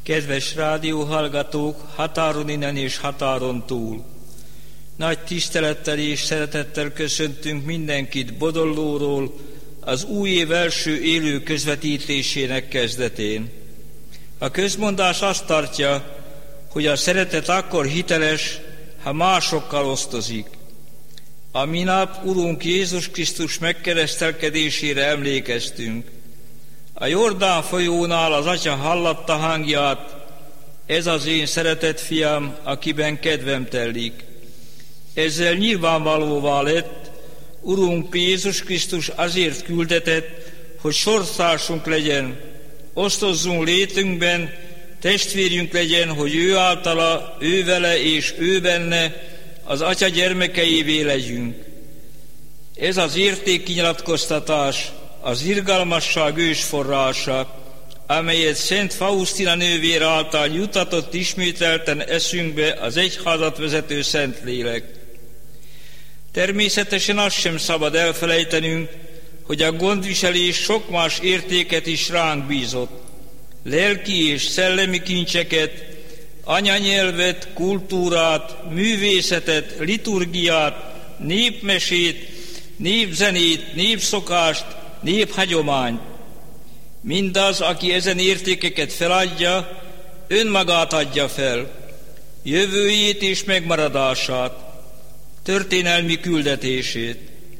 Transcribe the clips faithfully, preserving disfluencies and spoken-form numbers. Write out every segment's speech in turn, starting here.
Kedves rádióhallgatók, határon innen és határon túl! Nagy tisztelettel és szeretettel köszöntünk mindenkit Bodollóról, az új év első élő közvetítésének kezdetén. A közmondás azt tartja, hogy a szeretet akkor hiteles, ha másokkal osztozik. A minap Urunk Jézus Krisztus megkeresztelkedésére emlékeztünk. A Jordán folyónál az Atya hallatta hangját: ez az én szeretett fiam, akiben kedvem telik. Ezzel nyilvánvalóvá lett, Urunk Jézus Krisztus azért küldetett, hogy sortársunk legyen, osztozzunk létünkben, testvérünk legyen, hogy ő általa, ő vele és ő benne az Atya gyermekeivé legyünk. Ez az értékkinyilatkoztatás az irgalmasság ősforrása, amelyet Szent Faustina nővér által juttatott ismételten eszünkbe az egyházat vezető Szentlélek. Természetesen azt sem szabad elfelejtenünk, hogy a gondviselés sok más értéket is ránk bízott. Lelki és szellemi kincseket, anyanyelvet, kultúrát, művészetet, liturgiát, népmesét, népzenét, népszokást, néphagyományt. Mindaz, aki ezen értékeket feladja, önmagát adja fel, jövőjét és megmaradását, történelmi küldetését.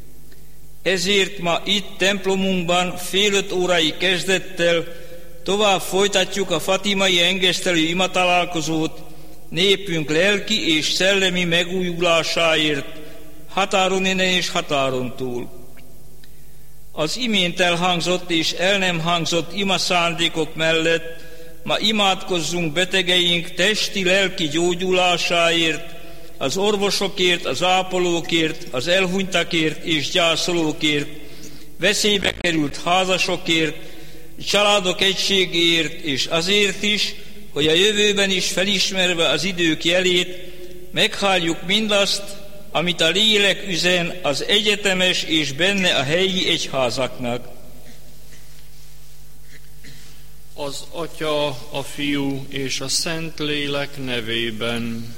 Ezért ma itt templomunkban fél öt órai kezdettel tovább folytatjuk a fatimai engesztelő imatalálkozót népünk lelki és szellemi megújulásáért, határon innen és határon túl. Az imént elhangzott és el nem hangzott ima szándékok mellett ma imádkozzunk betegeink testi-lelki gyógyulásáért, az orvosokért, az ápolókért, az elhunytakért és gyászolókért, veszélybe került házasokért, családok egységéért, és azért is, hogy a jövőben is felismerve az idők jelét, meghalljuk mindazt, amit a lélek üzen az egyetemes és benne a helyi egyházaknak. Az Atya, a Fiú és a Szentlélek nevében.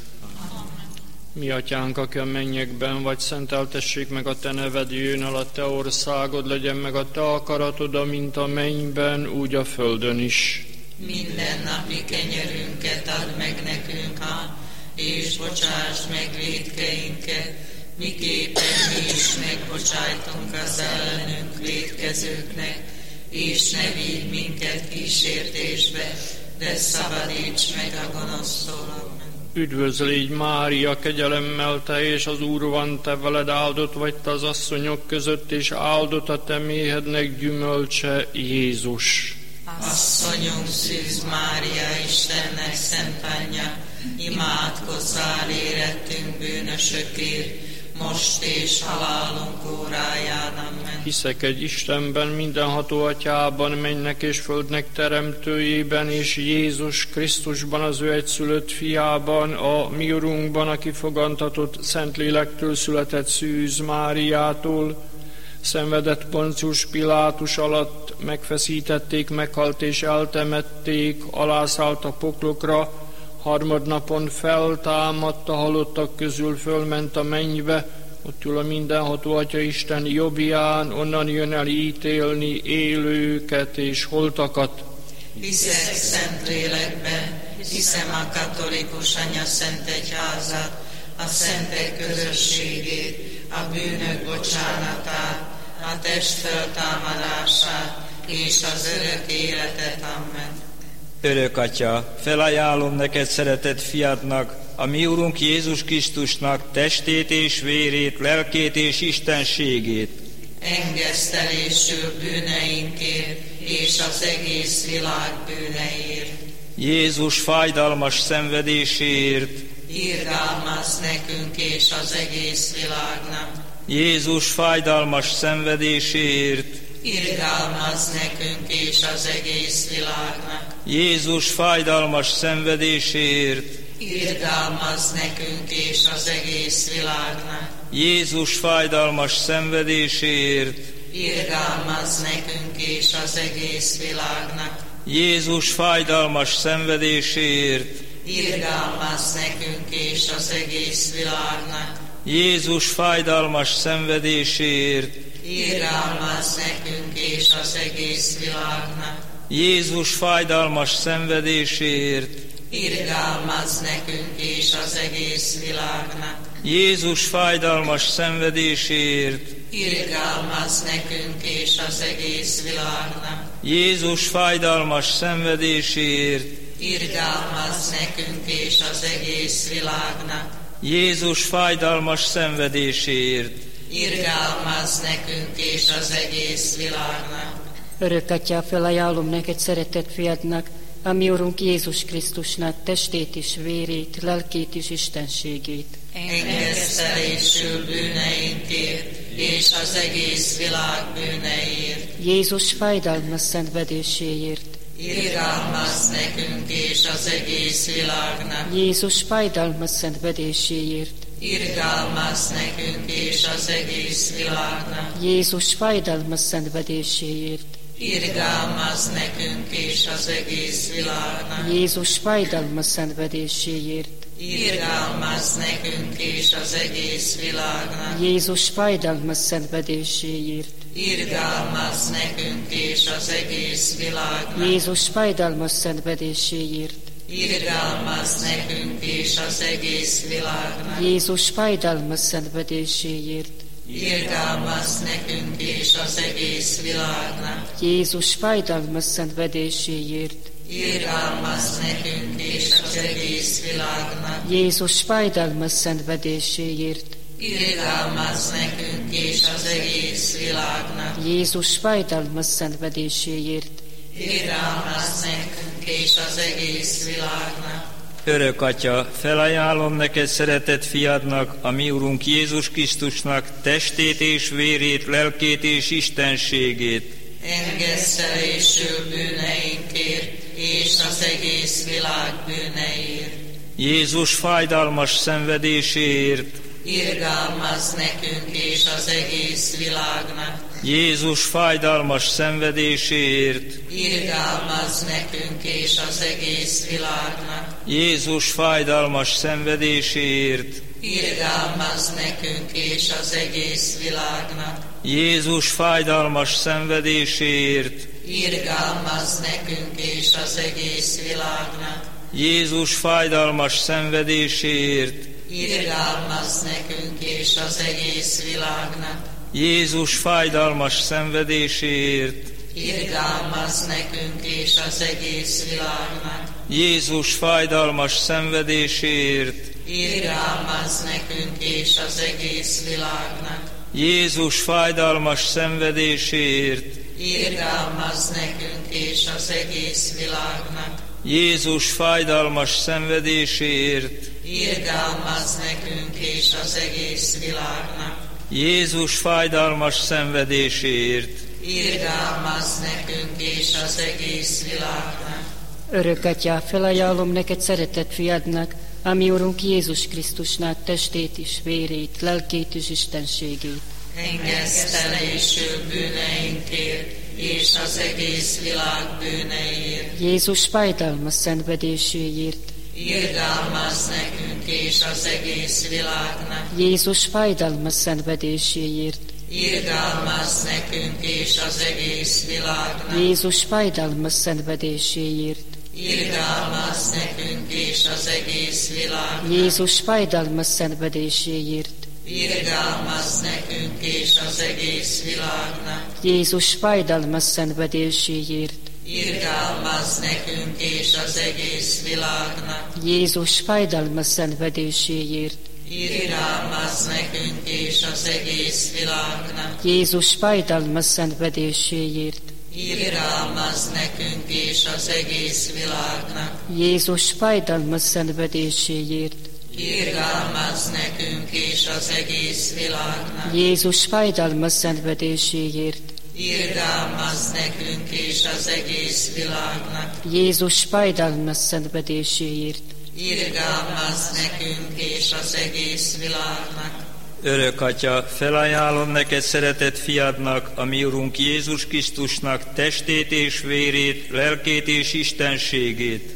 Mi Atyánk, aki a mennyekben vagy, szenteltessék meg a Te neved, jöjjön el a Te országod, legyen meg a Te akaratod, amint a mennyben, úgy a földön is. Minden napi kenyerünket add meg nekünk, ha, és bocsásd meg vétkeinket, miképpen mi is megbocsájtunk az ellenünk vétkezőknek, és ne vigy minket kísértésbe, de szabadíts meg a gonosztól. Üdvözlégy Mária, kegyelemmel teljes, az Úr van te veled, áldott vagy te az asszonyok között, és áldott a te méhednek gyümölcse, Jézus. Asszonyunk Szűz Mária, Istennek szent anyja, imádkozzál érettünk bűnösökért, most és halálunk óráján. Amen. Hiszek egy Istenben, mindenható Atyában, mennynek és földnek teremtőjében, és Jézus Krisztusban, az ő egyszülött fiában, a mi Urunkban, aki fogantatott Szentlélektől született Szűz Máriától, szenvedett Poncius Pilátus alatt, megfeszítették, meghalt és eltemették, alászállt a poklokra, harmadnapon feltámadt, a halottak közül fölment a mennybe, ott ül a mindenható Atya Isten jobbján, onnan jön el ítélni élőket és holtakat. Hiszek Szentlélekben, hiszem a katolikus anya szent egyházat, a szentek közösségét, a bűnök bocsánatát, a test feltámadását és az örök életet. Amen. Örök Atya, felajánlom neked szeretett fiadnak, a mi Urunk Jézus Krisztusnak testét és vérét, lelkét és istenségét. Engesztelésül bűneinkért és az egész világ bűneiért. Jézus fájdalmas szenvedéséért. Irgalmazz nekünk és az egész világnak. Jézus fájdalmas szenvedéséért. Irgalmazz nekünk és az egész világnak. Jézus fájdalmas szenvedéséért. Irgalmazz nekünk és az egész világnak. Jézus fájdalmas szenvedéséért. irgalmazz nekünk és az egész világnak. Jézus fájdalmas szenvedéséért, irgalmazz nekünk és az egész világnak. Jézus fájdalmas szenvedéséért, irgalmazz nekünk és az egész világnak. Jézus fájdalmas szenvedéséért, irgalmazz nekünk és az egész világnak. Jézus fájdalmas szenvedéséért, irgalmazz nekünk és az egész világnak. Jézus fájdalmas szenvedéséért, irgalmazz nekünk és az egész világnak. Jézus fájdalmas szenvedéséért, irgalmazz nekünk és az egész világnak. Örök Atyám, felajánlom neked szeretett fiadnak, a mi Urunk Jézus Krisztusnak testét és vérét, lelkét és istenségét. Engesztelésül bűneinkért és az egész világ bűneiért. Jézus fájdalmas szenvedéséért. irgalmazz nekünk és az egész világnak. Jézus fájdalmas szenvedéséért. irgalmazz nekünk és az egész világnak. Jézus fájdalmas szenvedéséért. irgalmazz nekünk és az egész világnak. Jézus fájdalmas szenvedéséért. irgalmazz nekünk és az egész világnak. Jézus fájdalmas szenvedéséért. irgalmazz nekünk és az egész világnak. Jézus fájdalmas szenvedéséért. irgalmazz nekünk és az egész világnak. Jézus fájdalmas szenvedéséért. irgalmazz nekünk és az egész világnak. Jézus fájdalmas szenvedéséért. irgalmazz nekünk és az egész világnak. Jézus fájdalmas szenvedéséért. irgalmazz nekünk és az egész világnak. Jézus fájdalmas szenvedéséért. irgalmazz nekünk és az egész világnak. Örök Atya, felajánlom neked szeretett fiadnak, a mi Urunk Jézus Krisztusnak testét és vérét, lelkét és istenségét. Engesztelésül bűneinkért és az egész világ bűneiért. Jézus fájdalmas szenvedéséért, irgalmazz nekünk és az egész világnak. Jézus fájdalmas szenvedéséért, irgalmazz nekünk és az egész világnak. Jézus fájdalmas szenvedéséért, irgalmazz nekünk és az egész világnak. Jézus fájdalmas szenvedéséért, irgalmazz nekünk és az egész világnak. Jézus fájdalmas szenvedéséért, irgalmazz nekünk és az egész világnak. Jézus fájdalmas szenvedéséért, irgalmazz nekünk és az egész világnak. Jézus fájdalmas szenvedéséért, irgalmazz nekünk és az egész világnak. Jézus fájdalmas szenvedéséért, irgalmazz nekünk és az egész világnak. Jézus fájdalmas szenvedéséért, irgalmazz nekünk és az egész világnak. Jézus fájdalmas szenvedéséért, irgalmazz nekünk és az egész világnak. Örök Atyám, felajánlom neked szeretett fiadnak, a mi Urunk Jézus Krisztusnak testét és vérét, lelkét és istenségét. Engesztelésül bűneinkért és az egész világ bűneiért. Jézus fájdalmas szenvedéséért. irgalmazz nekünk és az egész világnak. Jézus fájdalmas szenvedéséért. irgalmazz nekünk és az egész világnak. Jézus fájdalmas szenvedéséért. irgalmazz nekünk és az egész világnak. Jézus fájdalmas szenvedéséért. irgalmazz nekünk és az egész világnak. Jézus fájdalmas szenvedéséért. irgalmazz nekünk és az egész világnak. Jézus fájdalmas szenvedéséért. irgalmazz nekünk és az egész világnak. Jézus fájdalmas szenvedéséért. irgalmazz nekünk és az egész világnak. Jézus fájdalmas szenvedéséért. irgalmazz nekünk és az egész világnak. Jézus fájdalmas szenvedéséért. irgalmazz nekünk és az egész világnak. Jézus fájdalmas szenvedéséért. irgalmazz nekünk és az egész világnak. Örök Atya, felajánlom neked szeretett fiadnak, a mi Urunk Jézus Krisztusnak testét és vérét, lelkét és istenségét.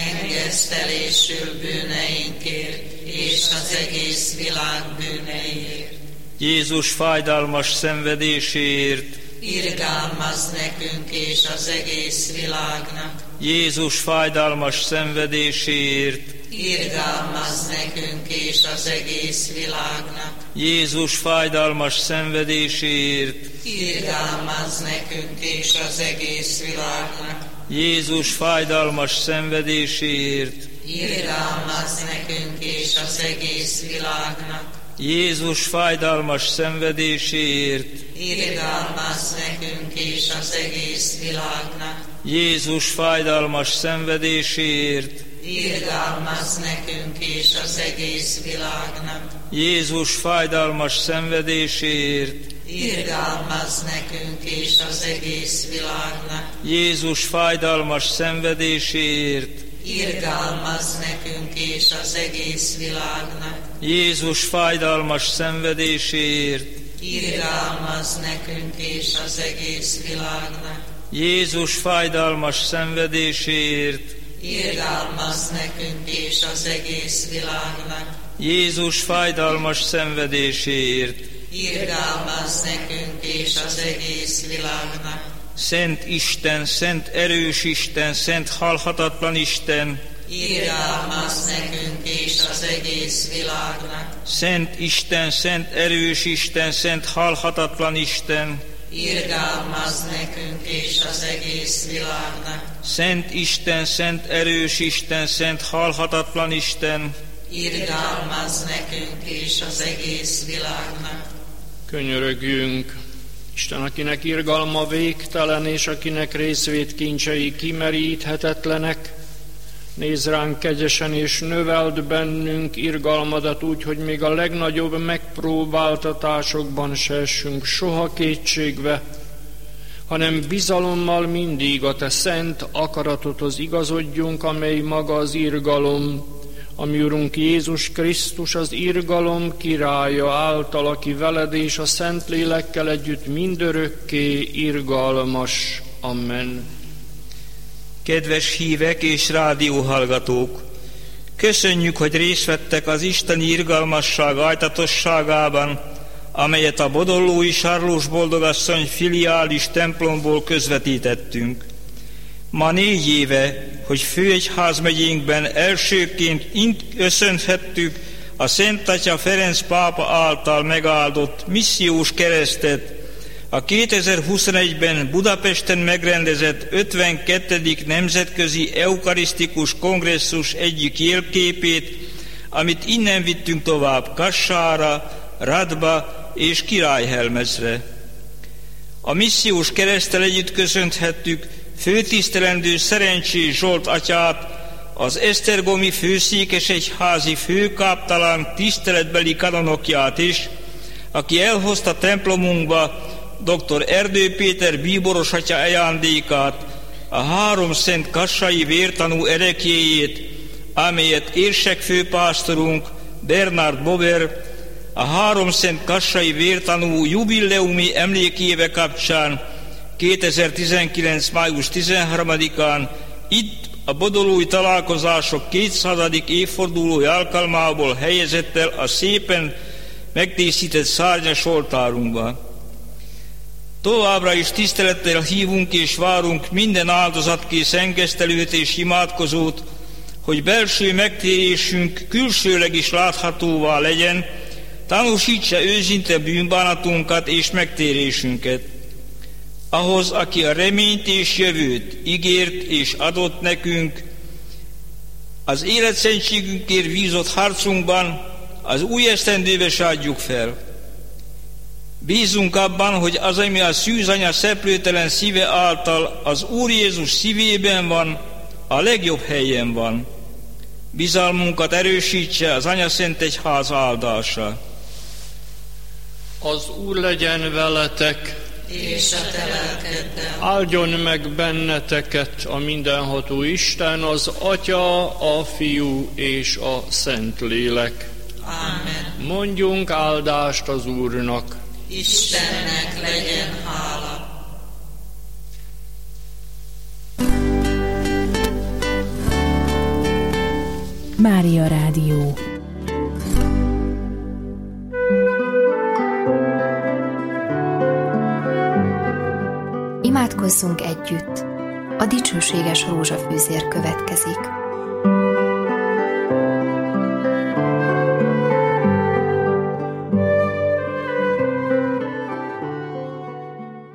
Engesztelésül bűneinkért és az egész világ bűneiért. Jézus fájdalmas szenvedéséért. Irgalmazz nekünk és az egész világnak. Jézus fájdalmas szenvedéséért. Irgalmazz nekünk és az egész világnak. Jézus fájdalmas szenvedéséért. Irgalmazz nekünk és az egész világnak. Jézus fájdalmas szenvedéséért. Irgalmazz nekünk és az egész világnak. Jézus fájdalmas szenvedéséért. Irgalmazz nekünk és az egész világnak. Jézus fájdalmas szenvedéséért. Irgalmazz nekünk és az egész világnak. Jézus fájdalmas szenvedéséért. Irgalmazz nekünk és az egész világnak. Jézus fájdalmas szenvedéséért. Irgalmazz nekünk és az egész világnak. Jézus fájdalmas szenvedéséért. Irgalmazz nekünk és az egész világnak. Jézus fájdalmas szenvedéséért. Irgalmazz nekünk és az egész világnak. Jézus fájdalmas szenvedéséért. Irgalmazz nekünk és az egész világnak. Szent Isten, szent erős Isten, szent halhatatlan Isten, irgalmazz nekünk és az egész világnak. Szent Isten, szent erős Isten, szent halhatatlan Isten, irgalmazz nekünk és az egész világnak. Szent Isten, szent erős Isten, szent halhatatlan Isten, irgalmazz nekünk és az egész világnak. Könyörögjünk! Isten, akinek irgalma végtelen, és akinek részvét kincsei kimeríthetetlenek, nézz ránk kegyesen, és növeld bennünk irgalmadat úgy, hogy még a legnagyobb megpróbáltatásokban se essünk soha kétségbe, hanem bizalommal mindig a te szent akaratodhoz igazodjunk, amely maga az irgalom, a mi Urunk Jézus Krisztus, az irgalom királya által, aki veled és a Szentlélekkel együtt mindörökké irgalmas. Amen. Kedves hívek és rádióhallgatók! Köszönjük, hogy részt vettek az isteni irgalmasság ajtatosságában, amelyet a bodollói Sarlós boldogasszony filiális templomból közvetítettünk. Ma négy éve, hogy főegyházmegyénkben elsőként köszönhettük a Szent Atya Ferenc pápa által megáldott missziós keresztet, a kétezer-huszonegyben Budapesten megrendezett ötvenkettedik Nemzetközi Eukarisztikus Kongresszus egyik jelképét, amit innen vittünk tovább Kassára, Radba és Királyhelmezre. A missziós kereszttel együtt köszönthettük főtisztelendő Szerencsés Zsolt atyát, az esztergomi főszékesegyházi főkáptalán tiszteletbeli kanonokját is, aki elhozta templomunkba dr. Erdő Péter bíboros atya ajándékát, a három szent kassai vértanú ereklyéjét, amelyet érsek főpásztorunk Bernard Bober a három szent kassai vértanú jubileumi emlékéve kapcsán kétezer-tizenkilenc. május tizenharmadikán itt a bodolói találkozások kétszázadik évfordulója alkalmából helyezett el a szépen megdíszített szárnyas oltárunkba. Továbbra is tisztelettel hívunk és várunk minden áldozatkész engesztelőt és imádkozót, hogy belső megtérésünk külsőleg is láthatóvá legyen, tanúsítsa őszinte bűnbánatunkat és megtérésünket. Ahhoz, aki a reményt és jövőt ígért és adott nekünk, az életszentségünkért vízott harcunkban az új esztendőbe sádjuk fel. Bízunk abban, hogy az, ami a szűzanya szeplőtelen szíve által az Úr Jézus szívében van, a legjobb helyen van. Bizalmunkat erősítse az Anya Szent Egyház áldása. Az Úr legyen veletek, és a te lelkeddel. Áldjon meg benneteket a mindenható Isten, az Atya, a Fiú és a Szentlélek. Ámen. Mondjunk áldást az Úrnak. Istennek legyen hála. Mária Rádió. Imádkozzunk együtt. A dicsőséges rózsafűzér következik.